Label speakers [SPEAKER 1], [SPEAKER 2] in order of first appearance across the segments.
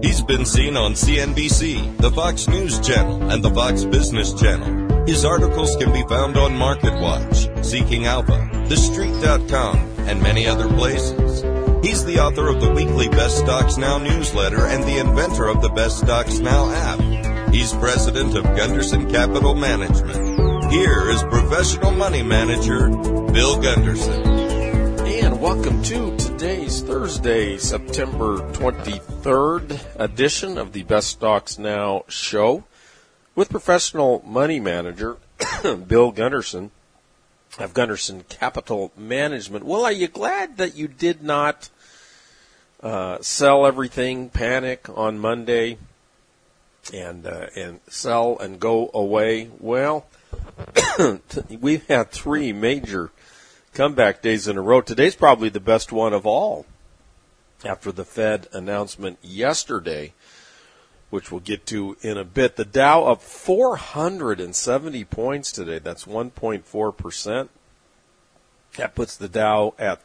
[SPEAKER 1] He's been seen on CNBC, the Fox News Channel, and the Fox Business Channel. His articles can be found on MarketWatch, Seeking Alpha, TheStreet.com, and many other places. He's the author of the weekly Best Stocks Now newsletter and the inventor of the Best Stocks Now app. He's president of Gunderson Capital Management. Here is professional money manager, Bill Gunderson.
[SPEAKER 2] And welcome to today's Thursday, September 23rd edition of the Best Stocks Now show with professional money manager Bill Gunderson of Gunderson Capital Management. Well, are you glad that you did not sell everything, panic on Monday, and sell and go away? Well, we've had three major comeback days in a row. Today's probably the best one of all after the Fed announcement yesterday, which we'll get to in a bit. The Dow up 470 points today. That's 1.4%. That puts the Dow at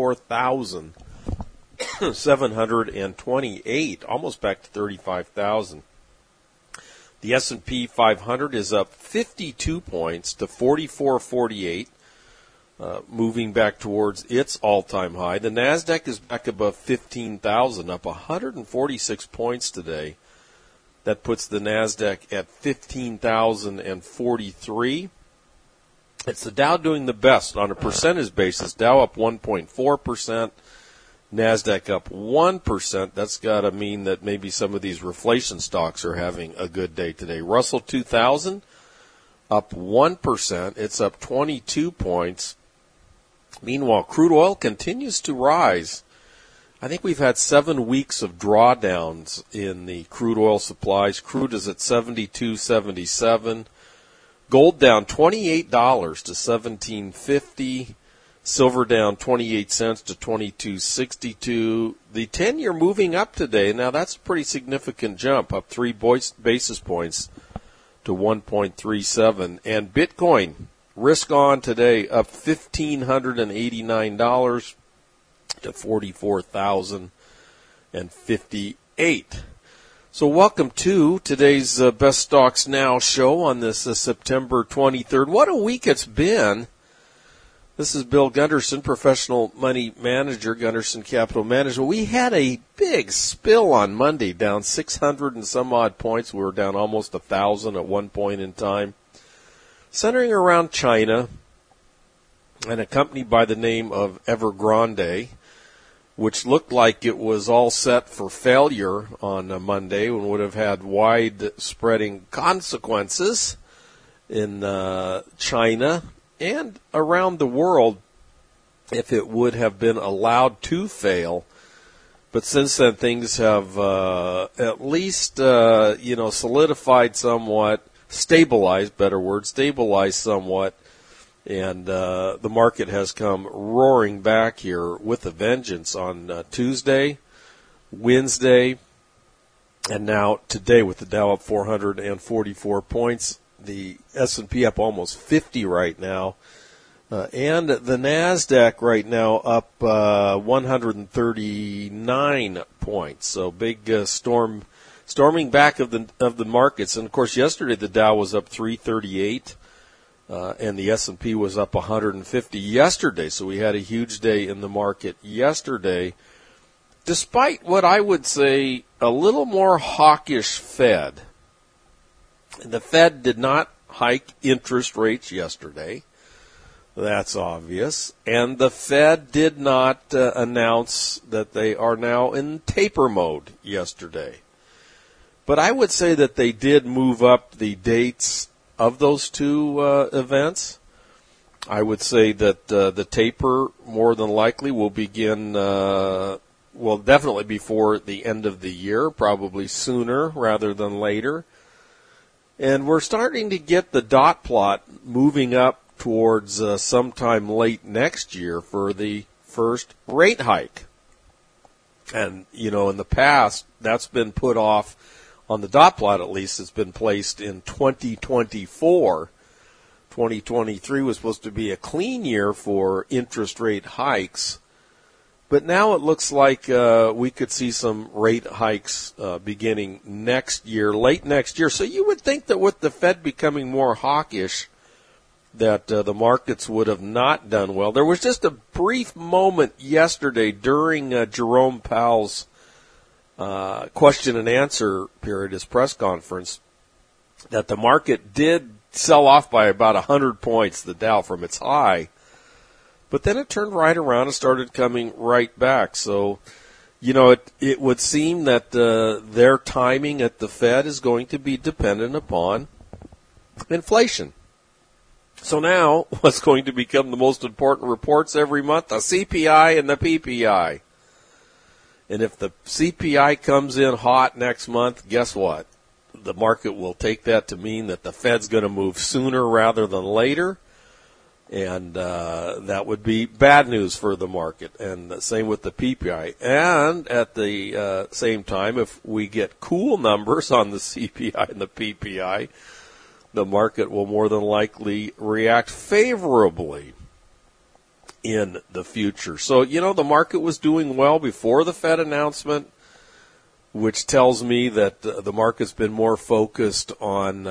[SPEAKER 2] 34,728, almost back to 35,000. The S&P 500 is up 52 points to 4448. Moving back towards its all-time high. The NASDAQ is back above 15,000, up 146 points today. That puts the NASDAQ at 15,043. It's the Dow doing the best on a percentage basis. Dow up 1.4%, NASDAQ up 1%. That's got to mean that maybe some of these reflation stocks are having a good day today. Russell 2000 up 1%. It's up 22 points. Meanwhile, crude oil continues to rise. I think we've had 7 weeks of drawdowns in the crude oil supplies. Crude is at $72.77. Gold down $28 to $17.50. Silver down 28 cents to $22.62. The 10-year moving up today. Now, that's a pretty significant jump, up 3 basis points to 1.37. And Bitcoin, risk on today, up $1,589 to $44,058. So welcome to today's Best Stocks Now show on this September 23rd. What a week it's been. This is Bill Gunderson, professional money manager, Gunderson Capital Management. We had a big spill on Monday, down 600 and some odd points. We were down almost 1,000 at one point in time. Centering around China and a company by the name of Evergrande, which looked like it was all set for failure on Monday and would have had wide-spreading consequences in China and around the world if it would have been allowed to fail. But since then, things have at least solidified somewhat. Stabilized somewhat, and the market has come roaring back here with a vengeance on Tuesday, Wednesday, and now today with the Dow up 444 points, the S&P up almost 50 right now, and the NASDAQ right now up 139 points. So big storming back of the markets. And of course, yesterday the Dow was up 338, and the S&P was up 150 yesterday. So we had a huge day in the market yesterday, despite what I would say a little more hawkish Fed. The Fed did not hike interest rates yesterday. That's obvious. And the Fed did not announce that they are now in taper mode yesterday. But I would say that they did move up the dates of those two events. I would say that the taper more than likely will begin, definitely before the end of the year, probably sooner rather than later. And we're starting to get the dot plot moving up towards sometime late next year for the first rate hike. And, in the past, that's been put off. On the dot plot, at least, it's been placed in 2024. 2023 was supposed to be a clean year for interest rate hikes. But now it looks like we could see some rate hikes beginning next year, late next year. So you would think that with the Fed becoming more hawkish, that the markets would have not done well. There was just a brief moment yesterday during Jerome Powell's question and answer period, his press conference, that the market did sell off by about 100 points, the Dow, from its high. But then it turned right around and started coming right back. So, it would seem that their timing at the Fed is going to be dependent upon inflation. So now, what's going to become the most important reports every month? The CPI and the PPI. And if the CPI comes in hot next month, guess what? The market will take that to mean that the Fed's going to move sooner rather than later. And that would be bad news for the market. And the same with the PPI. And at the same time, if we get cool numbers on the CPI and the PPI, the market will more than likely react favorably in the future. So, the market was doing well before the Fed announcement, which tells me that the market's been more focused on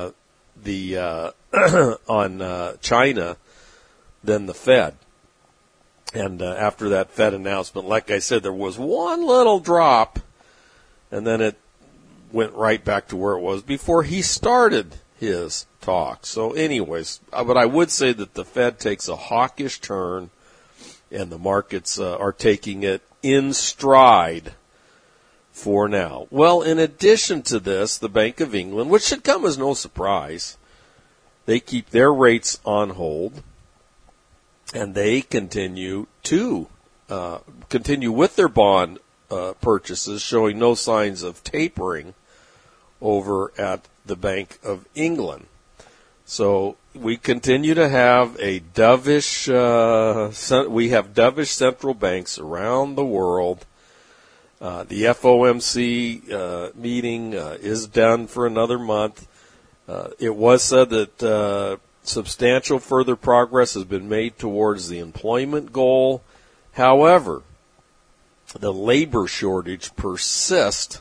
[SPEAKER 2] on China than the Fed. And after that Fed announcement, like I said, there was one little drop, and then it went right back to where it was before he started his talk. So anyways, but I would say that the Fed takes a hawkish turn, and the markets are taking it in stride for now. Well, in addition to this, the Bank of England, which should come as no surprise, they keep their rates on hold, and they continue with their bond purchases, showing no signs of tapering over at the Bank of England. So we continue to have a dovish, we have dovish central banks around the world. The FOMC meeting is done for another month. It was said that substantial further progress has been made towards the employment goal. However, the labor shortage persists.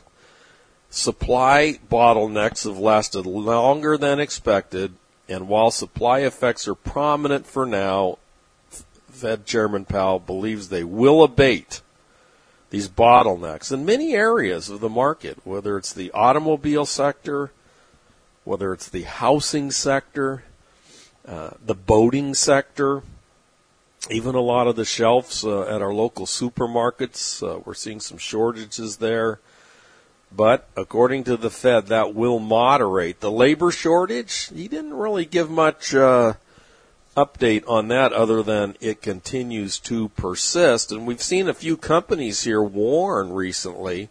[SPEAKER 2] Supply bottlenecks have lasted longer than expected, and while supply effects are prominent for now, Fed Chairman Powell believes they will abate these bottlenecks in many areas of the market, whether it's the automobile sector, whether it's the housing sector, the boating sector, even a lot of the shelves at our local supermarkets. We're seeing some shortages there. But according to the Fed, that will moderate. The labor shortage, he didn't really give much update on that other than it continues to persist. And we've seen a few companies here warn recently,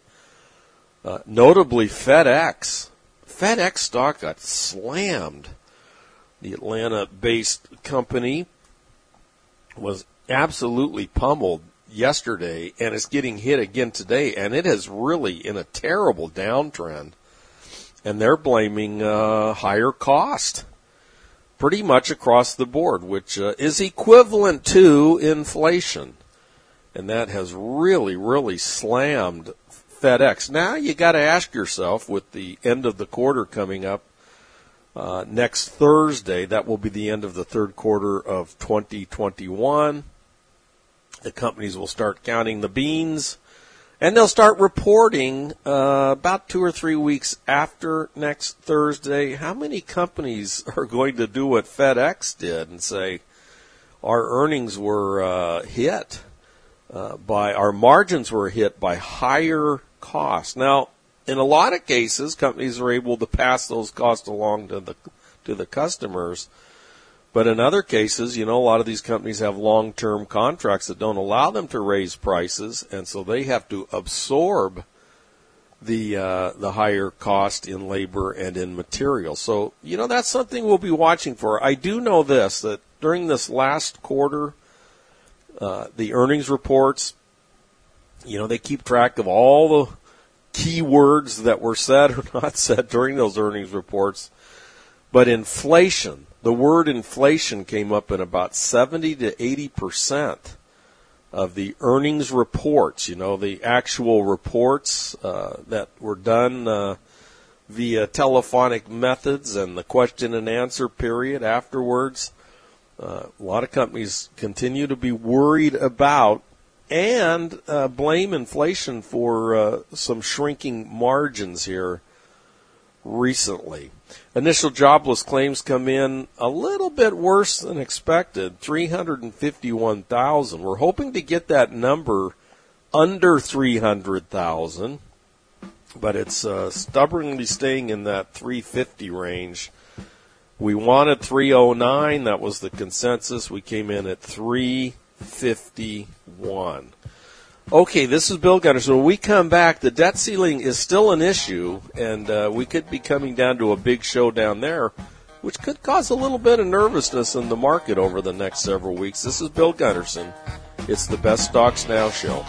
[SPEAKER 2] notably FedEx. FedEx stock got slammed. The Atlanta-based company was absolutely pummeled yesterday, and it's getting hit again today, and it is really in a terrible downtrend. And they're blaming higher cost pretty much across the board, which is equivalent to inflation. And that has really, really slammed FedEx. Now you got to ask yourself, with the end of the quarter coming up next Thursday, that will be the end of the third quarter of 2021. The companies will start counting the beans, and they'll start reporting about 2 or 3 weeks after next Thursday. How many companies are going to do what FedEx did and say, our earnings were hit by, our margins were hit by higher costs? Now, in a lot of cases, companies are able to pass those costs along to the customers. But in other cases, a lot of these companies have long-term contracts that don't allow them to raise prices, and so they have to absorb the higher cost in labor and in material. So, that's something we'll be watching for. I do know this, that during this last quarter, the earnings reports, they keep track of all the key words that were said or not said during those earnings reports. But inflation, the word inflation came up in about 70 to 80% of the earnings reports, the actual reports that were done via telephonic methods and the question and answer period afterwards. A lot of companies continue to be worried about and blame inflation for some shrinking margins here recently. Initial jobless claims come in a little bit worse than expected, 351,000. We're hoping to get that number under 300,000, but it's stubbornly staying in that 350 range. We wanted 309. That was the consensus. We came in at 351. Okay, this is Bill Gunderson. So when we come back, the debt ceiling is still an issue, and we could be coming down to a big showdown there, which could cause a little bit of nervousness in the market over the next several weeks. This is Bill Gunderson. It's the Best Stocks Now show.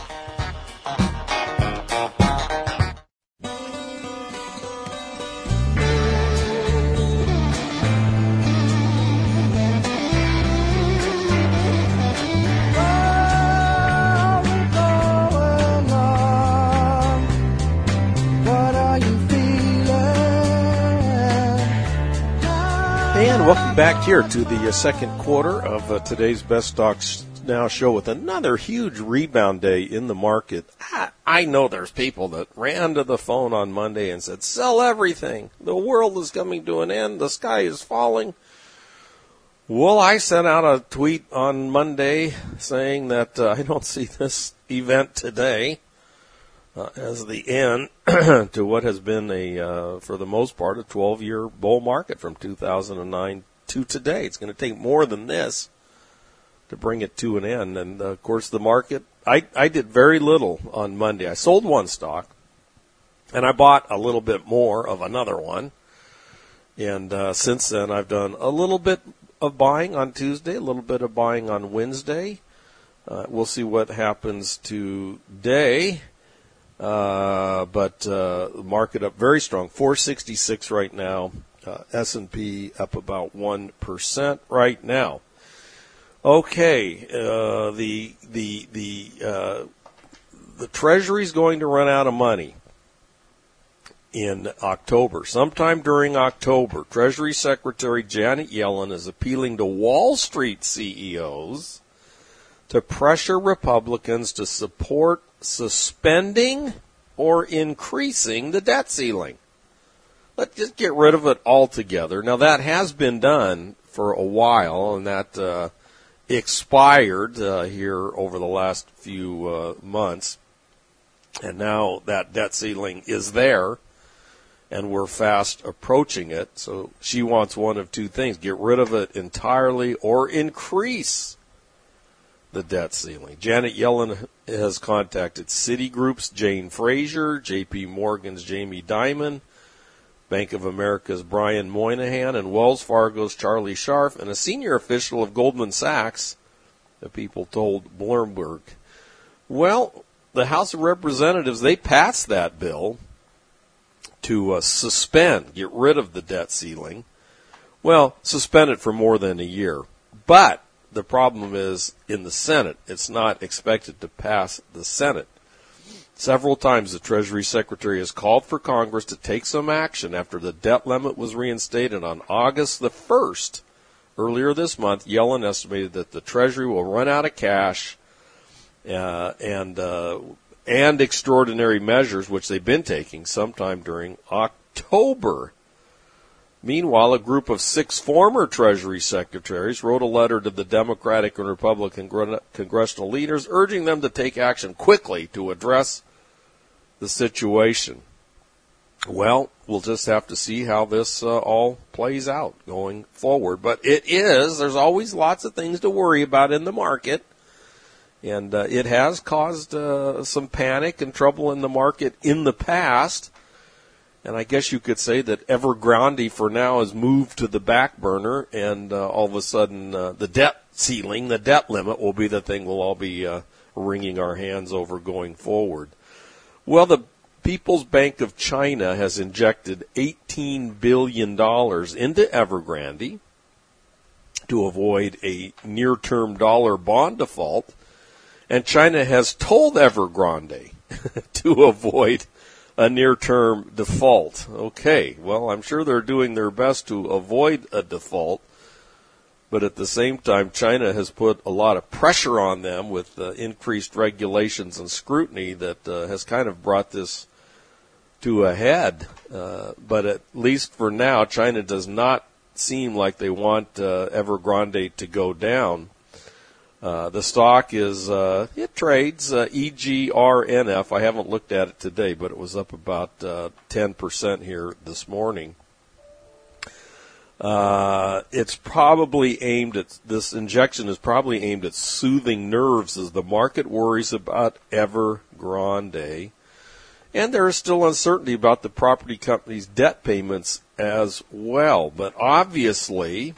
[SPEAKER 2] And welcome back here to the second quarter of today's Best Stocks Now show with another huge rebound day in the market. I know there's people that ran to the phone on Monday and said, sell everything. The world is coming to an end. The sky is falling. Well, I sent out a tweet on Monday saying that I don't see this event today as the end to what has been for the most part, a 12-year bull market from 2009 to today. It's going to take more than this to bring it to an end. And, of course, the market, I did very little on Monday. I sold one stock, and I bought a little bit more of another one. And since then, I've done a little bit of buying on Tuesday, a little bit of buying on Wednesday. We'll see what happens today. But the market up very strong, 466 right now. S&P up about 1% right now. Okay, the Treasury's going to run out of money in October. Sometime during October, Treasury Secretary Janet Yellen is appealing to Wall Street CEOs to pressure Republicans to support suspending or increasing the debt ceiling. Let's just get rid of it altogether. Now, that has been done for a while, and that expired here over the last few months. And now that debt ceiling is there, and we're fast approaching it. So she wants one of two things: get rid of it entirely or increase the debt ceiling. Janet Yellen has contacted Citigroup's Jane Fraser, J.P. Morgan's Jamie Dimon, Bank of America's Brian Moynihan, and Wells Fargo's Charlie Scharf, and a senior official of Goldman Sachs, the people told Bloomberg. Well, the House of Representatives, they passed that bill to suspend, get rid of the debt ceiling. Well, suspend it for more than a year. But the problem is in the Senate. It's not expected to pass the Senate. Several times the Treasury Secretary has called for Congress to take some action after the debt limit was reinstated on August the 1st. Earlier this month, Yellen estimated that the Treasury will run out of cash and extraordinary measures, which they've been taking sometime during October. Meanwhile, a group of 6 former Treasury secretaries wrote a letter to the Democratic and Republican congressional leaders urging them to take action quickly to address the situation. Well, we'll just have to see how this all plays out going forward. But there's always lots of things to worry about in the market. And it has caused some panic and trouble in the market in the past. And I guess you could say that Evergrande for now has moved to the back burner, and all of a sudden the debt ceiling, the debt limit, will be the thing we'll all be wringing our hands over going forward. Well, the People's Bank of China has injected $18 billion into Evergrande to avoid a near-term dollar bond default. And China has told Evergrande to avoid a near-term default. Okay, well, I'm sure they're doing their best to avoid a default, but at the same time, China has put a lot of pressure on them with increased regulations and scrutiny that has kind of brought this to a head. But at least for now, China does not seem like they want Evergrande to go down. The stock is, it trades EGRNF. I haven't looked at it today, but it was up about 10% here this morning. It's probably aimed at, this injection is probably aimed at soothing nerves as the market worries about Evergrande. And there is still uncertainty about the property company's debt payments as well. But obviously,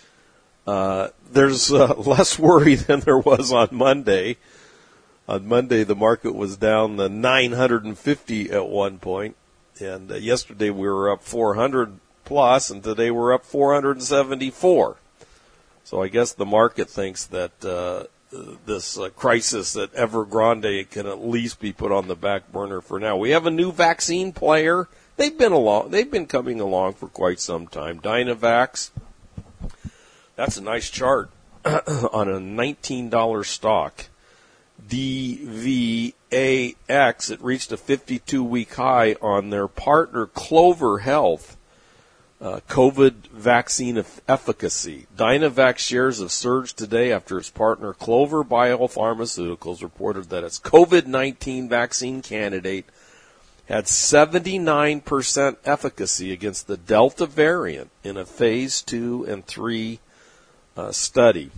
[SPEAKER 2] there's less worry than there was on Monday. On Monday, the market was down 950 at one point, and yesterday we were up 400 plus, and today we're up 474. So I guess the market thinks that this crisis at Evergrande can at least be put on the back burner for now. We have a new vaccine player. They've been coming along for quite some time. Dynavax. That's a nice chart on a $19 stock. DVAX, it reached a 52-week high on their partner Clover Health, COVID vaccine efficacy. Dynavax shares have surged today after its partner Clover Biopharmaceuticals reported that its COVID-19 vaccine candidate had 79% efficacy against the Delta variant in a phase 2 and 3 study.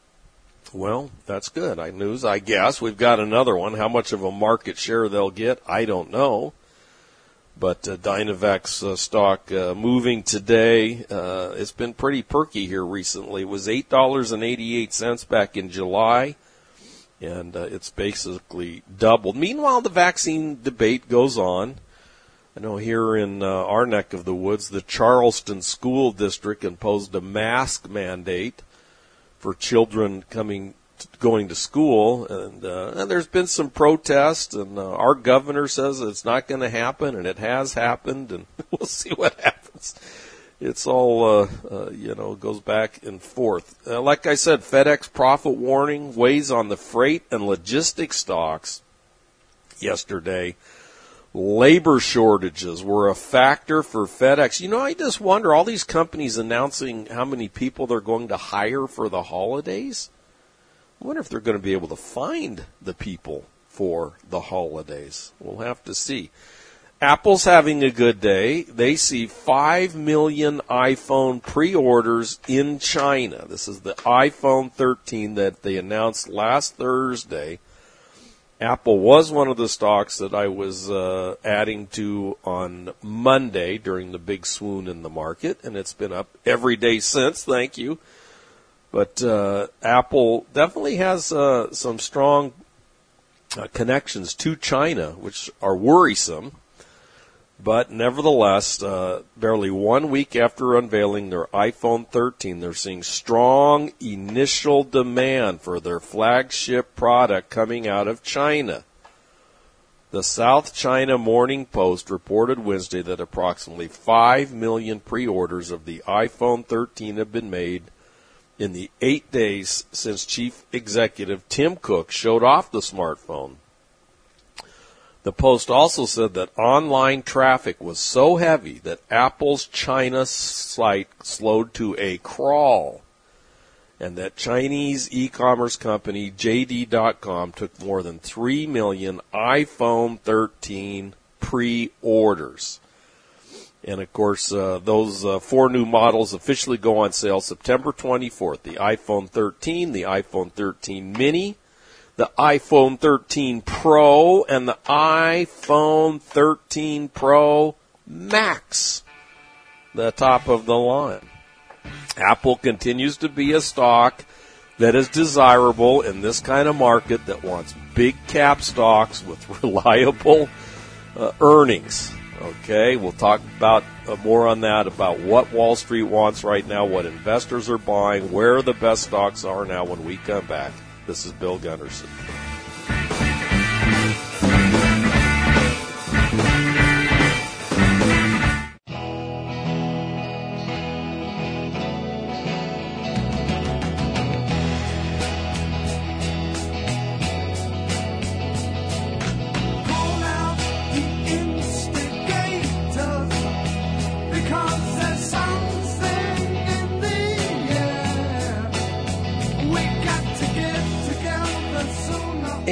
[SPEAKER 2] Well, that's good news, I guess. We've got another one. How much of a market share they'll get, I don't know. But Dynavax stock moving today. It's been pretty perky here recently. It was $8.88 back in July, and it's basically doubled. Meanwhile, the vaccine debate goes on. I know here in our neck of the woods, the Charleston School District imposed a mask mandate for children going to school, and there's been some protests, and our governor says it's not going to happen, and it has happened, and we'll see what happens. It's all, goes back and forth. Like I said, FedEx profit warning weighs on the freight and logistics stocks yesterday. Labor shortages were a factor for FedEx. You know, I just wonder, all these companies announcing how many people they're going to hire for the holidays. I wonder if they're going to be able to find the people for the holidays. We'll have to see. Apple's having a good day. They see 5 million iPhone pre-orders in China. This is the iPhone 13 that they announced last Thursday. Apple was one of the stocks that I was adding to on Monday during the big swoon in the market, and it's been up every day since, thank you. But Apple definitely has some strong connections to China, which are worrisome. But nevertheless, barely 1 week after unveiling their iPhone 13, they're seeing strong initial demand for their flagship product coming out of China. The South China Morning Post reported Wednesday that approximately 5 million pre-orders of the iPhone 13 have been made in the 8 days since Chief Executive Tim Cook showed off the smartphone. The Post also said that online traffic was so heavy that Apple's China site slowed to a crawl, and that Chinese e-commerce company JD.com took more than 3 million iPhone 13 pre-orders. And, of course, those 4 new models officially go on sale September 24th. The iPhone 13, the iPhone 13 mini, the iPhone 13 Pro, and the iPhone 13 Pro Max, the top of the line. Apple continues to be a stock that is desirable in this kind of market that wants big cap stocks with reliable earnings. Okay, we'll talk about more on that, about what Wall Street wants right now, what investors are buying, where the best stocks are now when we come back. This is Bill Gunderson.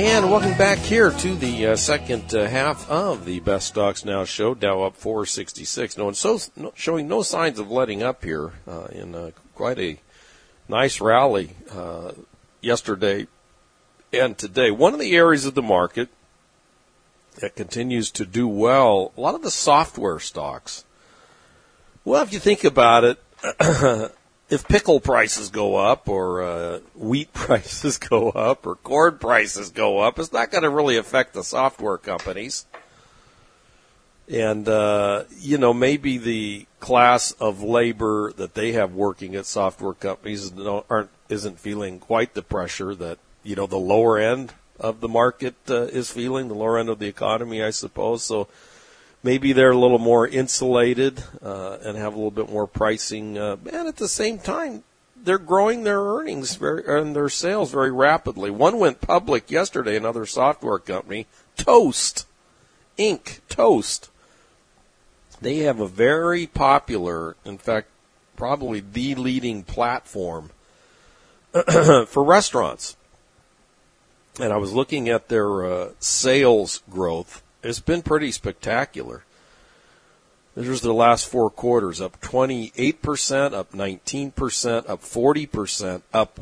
[SPEAKER 2] And welcome back here to the second half of the Best Stocks Now show. Dow up 466. Showing no signs of letting up here in quite a nice rally yesterday and today. One of the areas of the market that continues to do well, a lot of the software stocks. Well, if you think about it, if pickle prices go up or wheat prices go up or corn prices go up, it's not going to really affect the software companies. And, maybe the class of labor that they have working at software companies isn't feeling quite the pressure that, the lower end of the market is feeling, the lower end of the economy, I suppose. So maybe they're a little more insulated and have a little bit more pricing. And at the same time, they're growing their earnings and their sales very rapidly. One went public yesterday, another software company, Toast, Inc., Toast. They have a very popular, in fact, probably the leading platform for restaurants. And I was looking at their sales growth. It's been pretty spectacular. There's the last 4 quarters, up 28%, up 19%, up 40%, up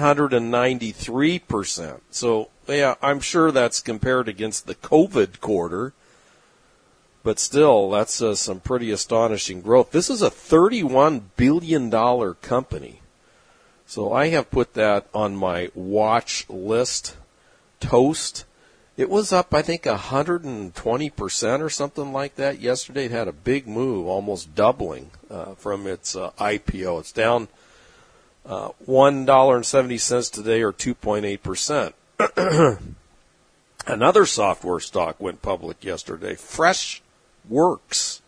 [SPEAKER 2] 193%. So, yeah, I'm sure that's compared against the COVID quarter. But still, that's some pretty astonishing growth. This is a $31 billion company. So I have put that on my watch list. Toast. It was up, I think, 120% or something like that yesterday. It had a big move, almost doubling from its IPO. It's down $1.70 today, or 2.8%. Another software stock went public yesterday, Freshworks,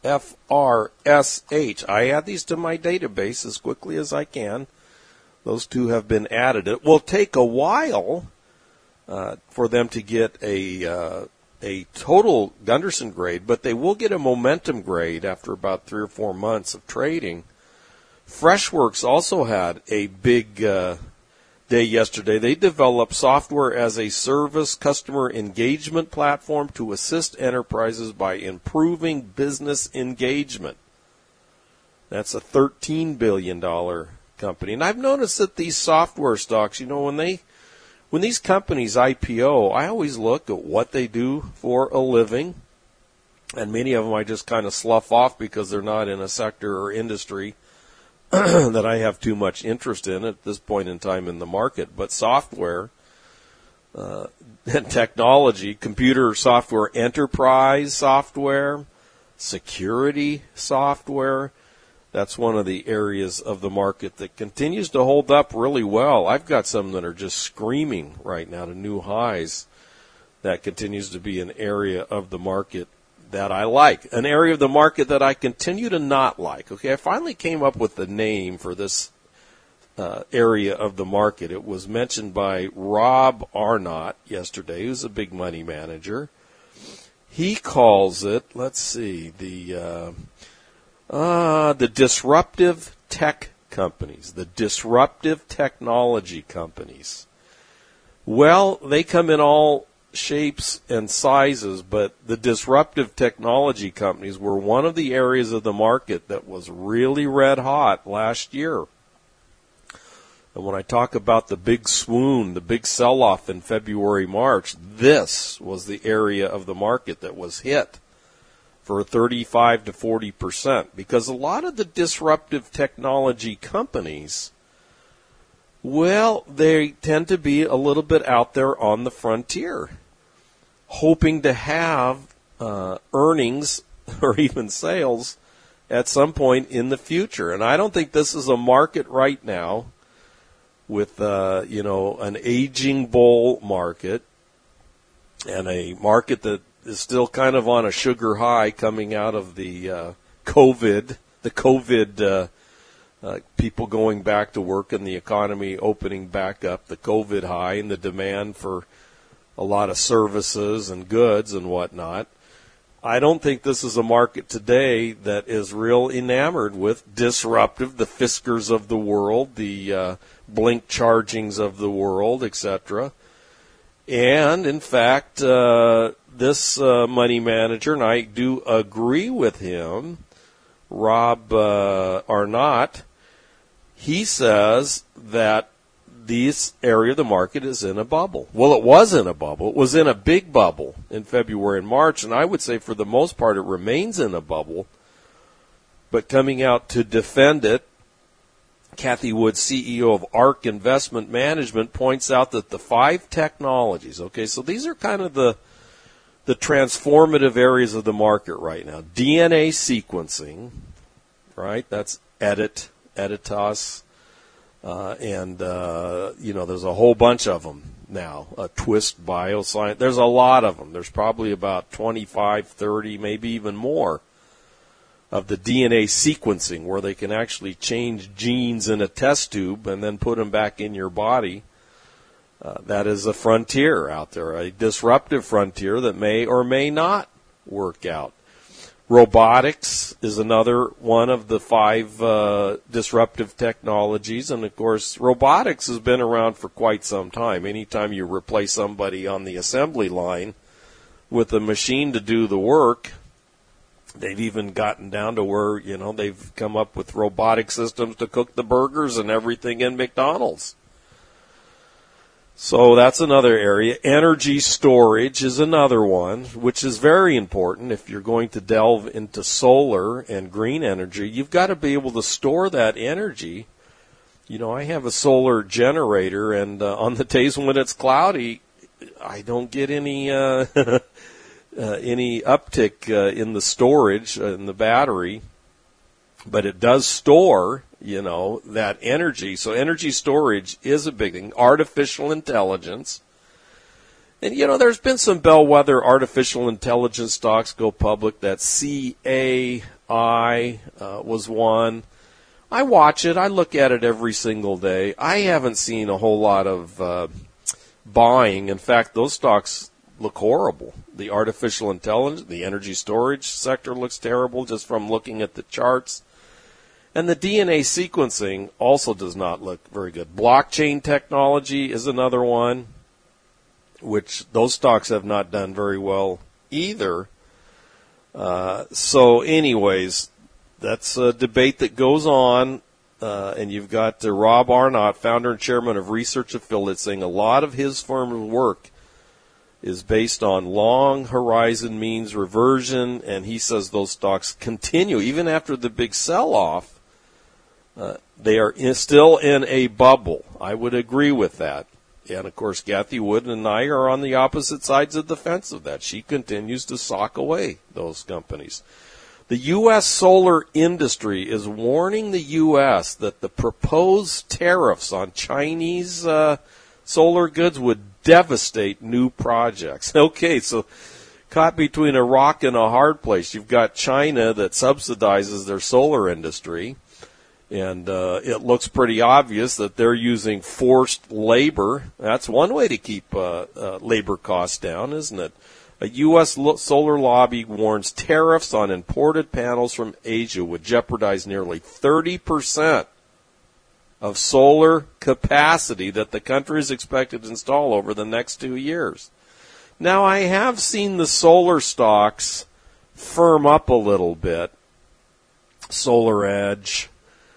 [SPEAKER 2] FRSH. I add these to my database as quickly as I can. Those two have been added. It will take a while for them to get a total Gunderson grade, but they will get a momentum grade after about 3 or 4 months of trading. Freshworks also had a big day yesterday. They developed software as a service customer engagement platform to assist enterprises by improving business engagement. That's a $13 billion company. And I've noticed that these software stocks, when these companies IPO, I always look at what they do for a living, and many of them I just kind of slough off because they're not in a sector or industry that I have too much interest in at this point in time in the market. But software and technology, computer software, enterprise software, security software, that's one of the areas of the market that continues to hold up really well. I've got some that are just screaming right now to new highs. That continues to be an area of the market that I like. An area of the market that I continue to not like. Okay, I finally came up with the name for this area of the market. It was mentioned by Rob Arnott yesterday, who's a big money manager. He calls it, the disruptive tech companies, the disruptive technology companies. Well, they come in all shapes and sizes, but the disruptive technology companies were one of the areas of the market that was really red hot last year. And when I talk about the big swoon, the big sell-off in February, March, this was the area of the market that was hit for 35 to 40%, because a lot of the disruptive technology companies, well, they tend to be a little bit out there on the frontier, hoping to have earnings or even sales at some point in the future. And I don't think this is a market right now with, an aging bull market and a market that is still kind of on a sugar high coming out of the COVID, people going back to work and the economy opening back up, the COVID high and the demand for a lot of services and goods and whatnot. I don't think this is a market today that is real enamored with disruptive, the Fiskars of the world, the Blink Chargings of the world, etc. And, in fact, this money manager, and I do agree with him, Rob Arnott, he says that this area of the market is in a bubble. Well, it was in a bubble. It was in a big bubble in February and March, and I would say for the most part it remains in a bubble. But coming out to defend it, Kathy Wood, CEO of ARC Investment Management, points out that the 5 technologies, okay, so these are kind of the transformative areas of the market right now. DNA sequencing, right, that's Editas, there's a whole bunch of them now. Twist Bioscience, there's a lot of them. There's probably about 25, 30, maybe even more of the DNA sequencing where they can actually change genes in a test tube and then put them back in your body. That is a frontier out there, a disruptive frontier that may or may not work out. Robotics is another one of the 5 disruptive technologies. And, of course, robotics has been around for quite some time. Anytime you replace somebody on the assembly line with a machine to do the work, they've even gotten down to where, they've come up with robotic systems to cook the burgers and everything in McDonald's. So that's another area. Energy storage is another one, which is very important. If you're going to delve into solar and green energy, you've got to be able to store that energy. I have a solar generator, and on the days when it's cloudy, I don't get any uptick in the storage in the battery, but it does store that energy. So energy storage is a big thing. Artificial intelligence. And, there's been some bellwether artificial intelligence stocks go public. That CAI was one. I watch it. I look at it every single day. I haven't seen a whole lot of buying. In fact, those stocks look horrible. The artificial intelligence, the energy storage sector looks terrible just from looking at the charts. And the DNA sequencing also does not look very good. Blockchain technology is another one, which those stocks have not done very well either. So anyways, that's a debate that goes on. And you've got Rob Arnott, founder and chairman of Research Affiliates, saying a lot of his firm's work is based on long horizon means reversion, and he says those stocks continue. Even after the big sell-off, they are still in a bubble. I would agree with that. And, of course, Kathy Wood and I are on the opposite sides of the fence of that. She continues to sock away those companies. The U.S. solar industry is warning the U.S. that the proposed tariffs on Chinese solar goods would devastate new projects. Okay, so caught between a rock and a hard place. You've got China that subsidizes their solar industry, and it looks pretty obvious that they're using forced labor. That's one way to keep labor costs down, isn't it? A U.S. solar lobby warns tariffs on imported panels from Asia would jeopardize nearly 30% of solar capacity that the country is expected to install over the next 2 years. Now, I have seen the solar stocks firm up a little bit. Solar Edge,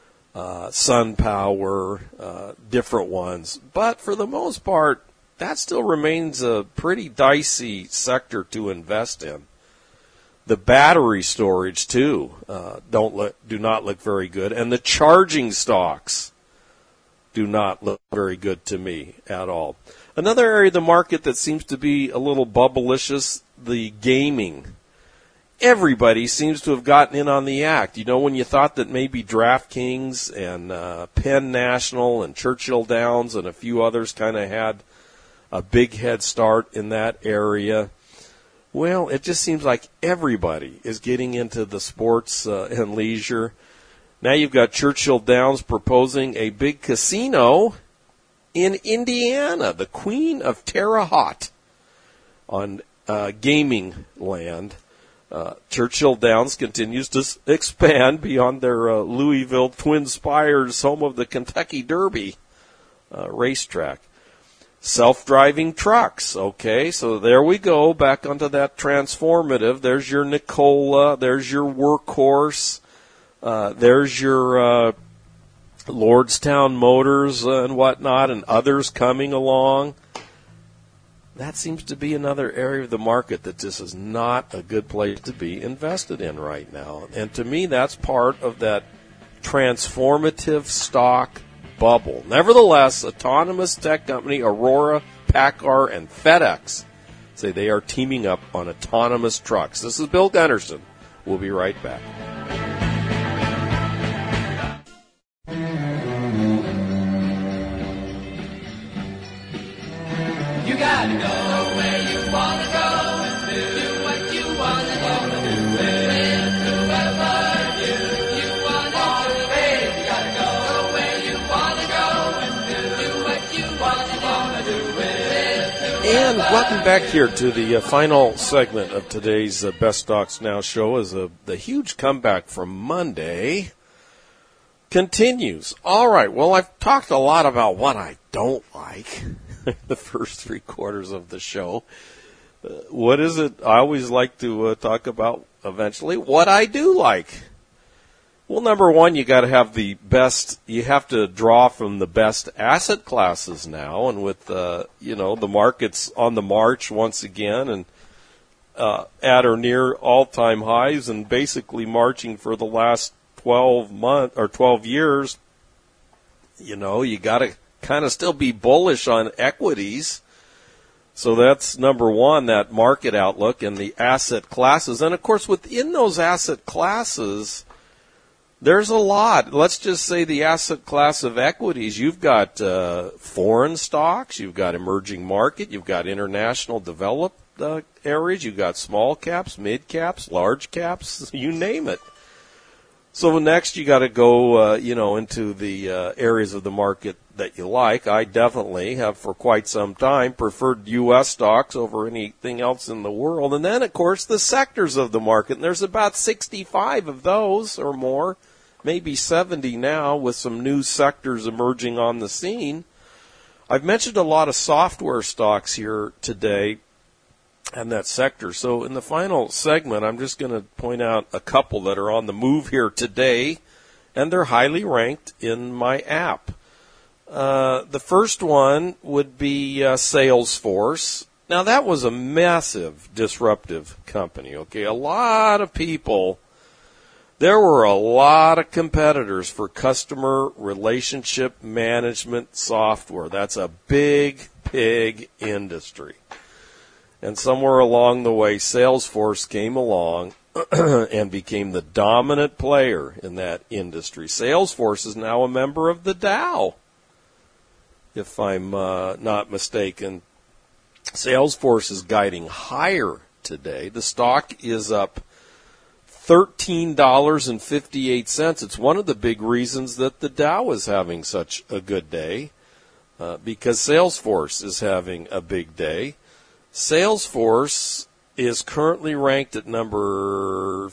[SPEAKER 2] SunPower, different ones. But for the most part, that still remains a pretty dicey sector to invest in. The battery storage, too, do not look very good. And the charging stocks do not look very good to me at all. Another area of the market that seems to be a little bubblicious, the gaming. Everybody seems to have gotten in on the act. When you thought that maybe DraftKings and Penn National and Churchill Downs and a few others kind of had a big head start in that area, well, it just seems like everybody is getting into the sports and leisure. Now you've got Churchill Downs proposing a big casino in Indiana, the Queen of Terre Haute, on gaming land. Churchill Downs continues to expand beyond their Louisville Twin Spires, home of the Kentucky Derby racetrack. Self-driving trucks, okay, so there we go, back onto that transformative. There's your Nikola, there's your Workhorse, there's your Lordstown Motors and whatnot, and others coming along. That seems to be another area of the market that this is not a good place to be invested in right now. And to me, that's part of that transformative stock bubble. Nevertheless, autonomous tech company Aurora, PACCAR, and FedEx say they are teaming up on autonomous trucks. This is Bill Gunderson. We'll be right back.
[SPEAKER 3] You gotta go where you wanna go and do what you wanna do with whoever you wanna do with. You gotta go where you wanna go and do what you wanna do with.
[SPEAKER 2] And welcome back here to the final segment of today's Best Stocks Now show as the huge comeback from Monday continues. All right, well, I've talked a lot about what I don't like. The first 3 quarters of the show. What is it I always like to talk about eventually? What I do like. Well, number one, you got to have the best, you have to draw from the best asset classes now, and with, the markets on the march once again, and at or near all-time highs, and basically marching for the last 12 years, you got to kind of still be bullish on equities. So that's number one, that market outlook and the asset classes. And, of course, within those asset classes, there's a lot. Let's just say the asset class of equities. You've got foreign stocks. You've got emerging market. You've got international developed areas. You've got small caps, mid caps, large caps, you name it. So next you got to go, into the areas of the market that you like. I definitely have for quite some time preferred U.S. stocks over anything else in the world. And then, of course, the sectors of the market. And there's about 65 of those or more, maybe 70 now, with some new sectors emerging on the scene. I've mentioned a lot of software stocks here today and that sector. So in the final segment, I'm just going to point out a couple that are on the move here today, and they're highly ranked in my app. The first one would be Salesforce. Now, that was a massive disruptive company, okay? A lot of people, there were a lot of competitors for customer relationship management software. That's a big, big industry. And somewhere along the way, Salesforce came along and became the dominant player in that industry. Salesforce is now a member of the Dow, if I'm not mistaken. Salesforce is guiding higher today. The stock is up $13.58. It's one of the big reasons that the Dow is having such a good day, because Salesforce is having a big day. Salesforce is currently ranked at number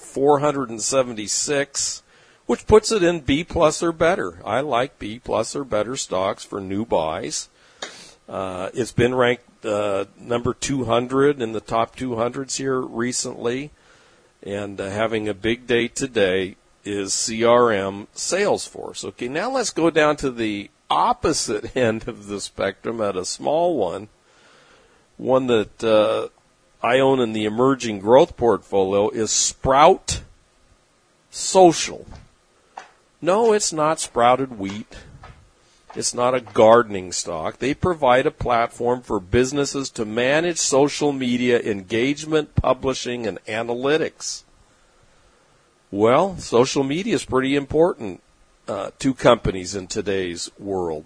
[SPEAKER 2] 476, which puts it in B plus or better. I like B plus or better stocks for new buys. It's been ranked number 200 in the top 200s here recently, and having a big day today is CRM Salesforce. Okay, now let's go down to the opposite end of the spectrum at a small one. One that I own in the emerging growth portfolio is Sprout Social. No, it's not sprouted wheat. It's not a gardening stock. They provide a platform for businesses to manage social media engagement, publishing, and analytics. Well, social media is pretty important to companies in today's world.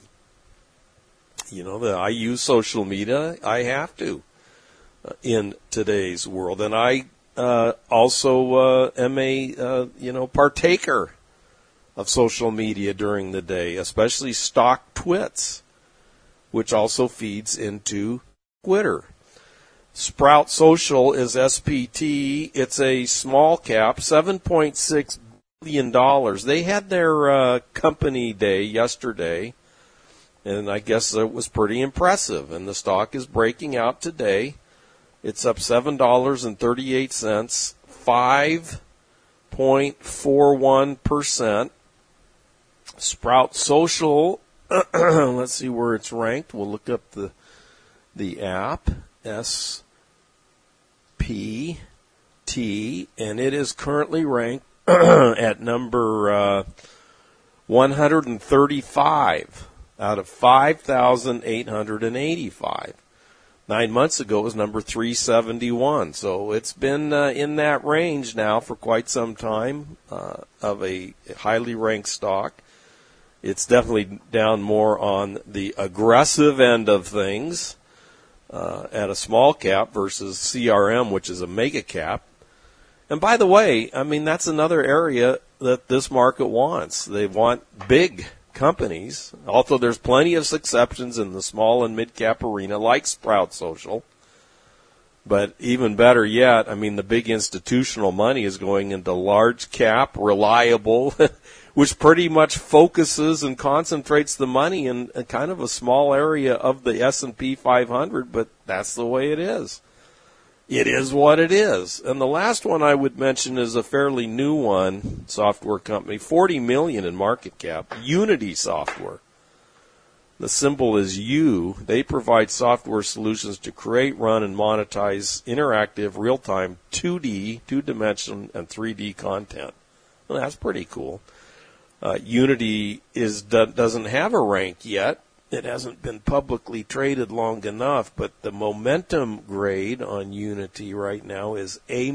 [SPEAKER 2] I use social media. I have to in today's world. And I also am a, partaker of social media during the day, especially stock twits, which also feeds into Twitter. Sprout Social is SPT. It's a small cap, $7.6 billion. They had their company day yesterday. And I guess it was pretty impressive. And the stock is breaking out today. It's up $7.38, 5.41%. Sprout Social, let's see where it's ranked. We'll look up the app, SPT, and it is currently ranked at number 135 out of 5,885. 9 months ago it was number 371. So it's been in that range now for quite some time of a highly ranked stock. It's definitely down more on the aggressive end of things at a small cap versus CRM, which is a mega cap. And by the way, I mean, that's another area that this market wants. They want big companies, although there's plenty of exceptions in the small and mid-cap arena, like Sprout Social. But even better yet, I mean, the big institutional money is going into large cap, reliable, which pretty much focuses and concentrates the money in kind of a small area of the S&P 500, but that's the way it is. It is what it is. And the last one I would mention is a fairly new one, software company, $40 million in market cap, Unity Software. The symbol is U. They provide software solutions to create, run, and monetize interactive, real-time 2D, two-dimensional, and 3D content. Well, that's pretty cool. Unity doesn't have a rank yet. It hasn't been publicly traded long enough, but the momentum grade on Unity right now is A-.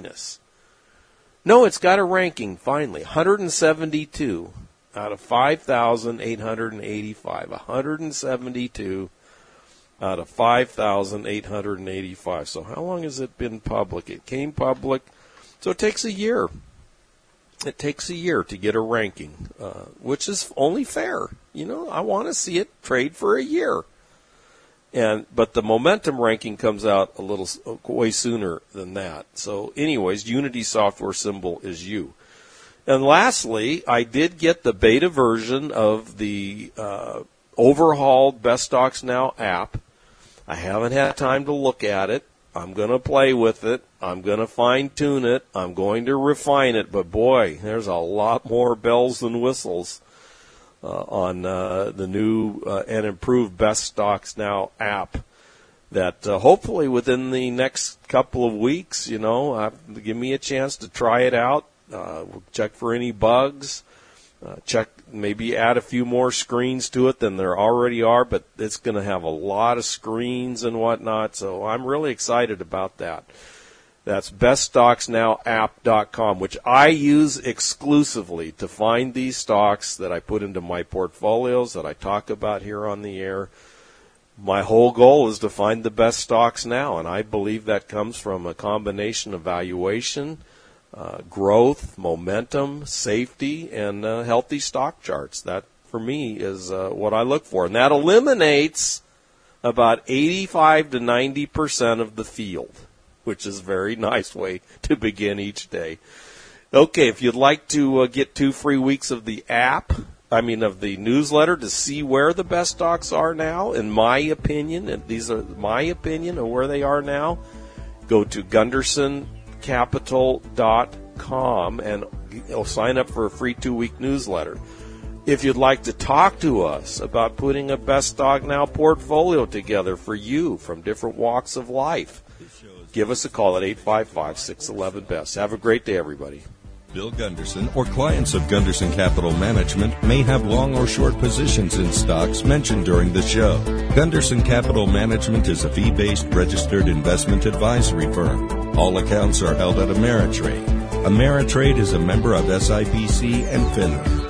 [SPEAKER 2] No, it's got a ranking, finally, 172 out of 5,885. 172 out of 5,885. So how long has it been public? It came public, so it takes a year. It takes a year to get a ranking, which is only fair. You know, I want to see it trade for a year. But the momentum ranking comes out a little way sooner than that. So anyways, Unity Software symbol is U. And lastly, I did get the beta version of the overhauled Best Stocks Now app. I haven't had time to look at it. I'm going to play with it. I'm going to fine-tune it. I'm going to refine it. But, boy, there's a lot more bells and whistles on the new and improved Best Stocks Now app that hopefully within the next couple of weeks, you know, give me a chance to try it out, check for any bugs, check, maybe add a few more screens to it than there already are, but it's going to have a lot of screens and whatnot, so I'm really excited about that. That's beststocksnowapp.com, which I use exclusively to find these stocks that I put into my portfolios that I talk about here on the air. My whole goal is to find the best stocks now, and I believe that comes from a combination of valuation, growth, momentum, safety, and healthy stock charts. That, for me, is what I look for. And that eliminates about 85 to 90% of the field, which is a very nice way to begin each day. Okay, if you'd like to get 2 free weeks of the of the newsletter to see where the best stocks are now, in my opinion, and these are my opinion of where they are now, go to GundersonCapital.com and you'll sign up for a free 2-week newsletter. If you'd like to talk to us about putting a Best Stock Now portfolio together for you from different walks of life, give us a call at 855-611-BEST. Have a great day, everybody.
[SPEAKER 1] Bill Gunderson or clients of Gunderson Capital Management may have long or short positions in stocks mentioned during the show. Gunderson Capital Management is a fee-based registered investment advisory firm. All accounts are held at Ameritrade. Ameritrade is a member of SIPC and FINRA.